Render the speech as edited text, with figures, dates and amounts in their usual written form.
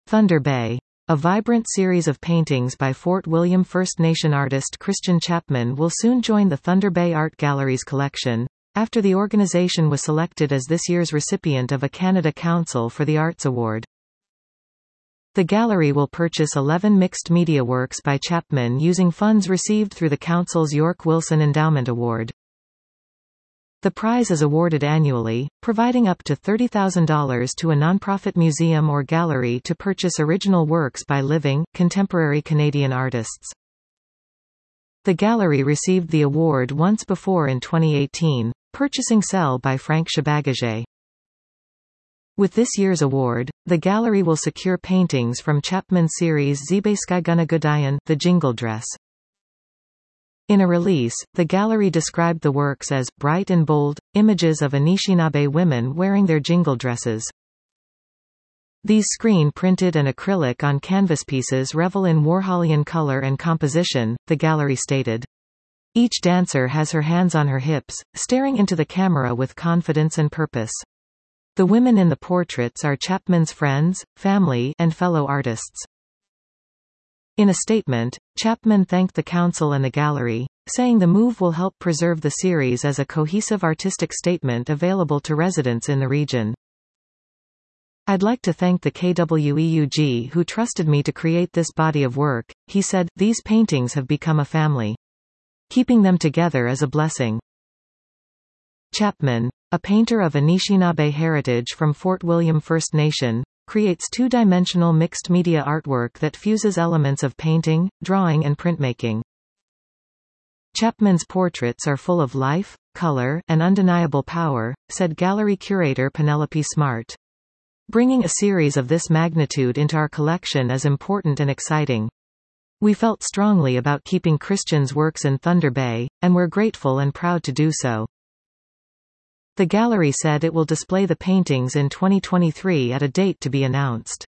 Thunder Bay. A vibrant series of paintings by Fort William First Nation artist Christian Chapman will soon join the Thunder Bay Art Gallery's collection, after the organization was selected as this year's recipient of a Canada Council for the Arts Award. The gallery will purchase 11 mixed media works by Chapman using funds received through the Council's York Wilson Endowment Award. The prize is awarded annually, providing up to $30,000 to a nonprofit museum or gallery to purchase original works by living, contemporary Canadian artists. The gallery received the award once before in 2018, purchasing Cell by Frank Chabagage. With this year's award, the gallery will secure paintings from Chapman's series Zibeskyganagudayan, The Jingle Dress. In a release, the gallery described the works as bright and bold images of Anishinaabe women wearing their jingle dresses. These screen-printed and acrylic on canvas pieces revel in Warholian color and composition, the gallery stated. Each dancer has her hands on her hips, staring into the camera with confidence and purpose. The women in the portraits are Chapman's friends, family, and fellow artists. In a statement, Chapman thanked the Council and the gallery, saying the move will help preserve the series as a cohesive artistic statement available to residents in the region. "I'd like to thank the KWEUG who trusted me to create this body of work," he said. "These paintings have become a family. Keeping them together is a blessing." Chapman, a painter of Anishinaabe heritage from Fort William First Nation, creates two-dimensional mixed-media artwork that fuses elements of painting, drawing and printmaking. Chapman's portraits are full of life, color, and undeniable power, said gallery curator Penelope Smart. "Bringing a series of this magnitude into our collection is important and exciting. We felt strongly about keeping Christian's works in Thunder Bay, and we're grateful and proud to do so." The gallery said it will display the paintings in 2023 at a date to be announced.